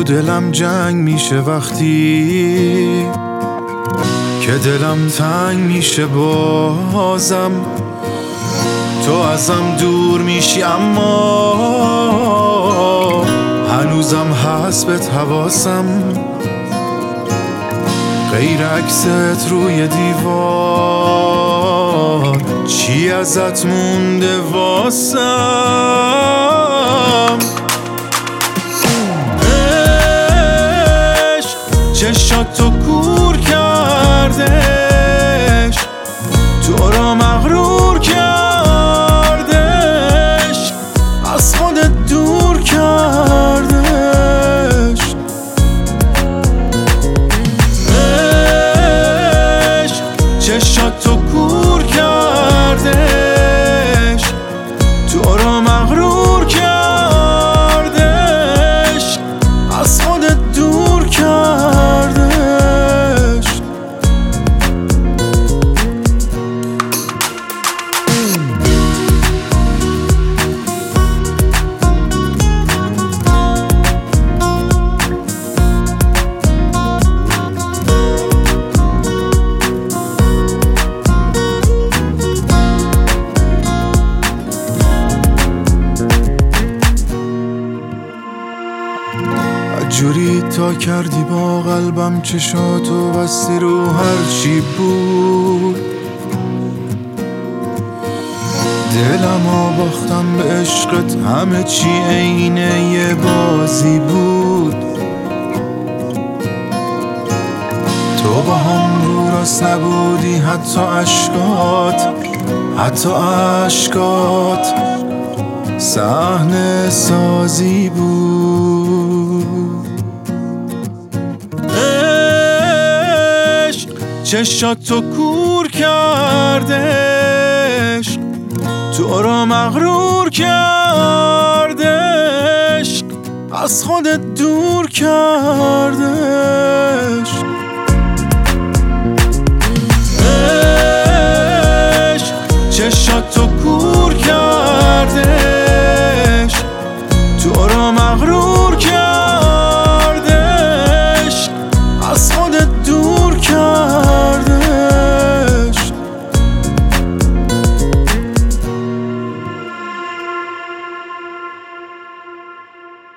تو دلم جنگ میشه وقتی که دلم تنگ میشه بازم تو ازم دور میشی اما هنوزم هست بهت حواسم غیر عکست روی دیوار چی ازت مونده واسم عشق چشاتو کور کردش تو را مغرور کردش از خودت دور کردش عشق چشاتو کور کردش تو را مغرور کردش از خودت دور کردش جوری تا کردی با قلبم چشاتو بستی رو هر چی بود دلمو باختم به عشقت همه چی عین یه بازی بود تو با هم رو راست نبودی حتی عشقات صحنه سازی بود عشق چشاتو کور کردش تو را مغرور کردش از خودت دور کرد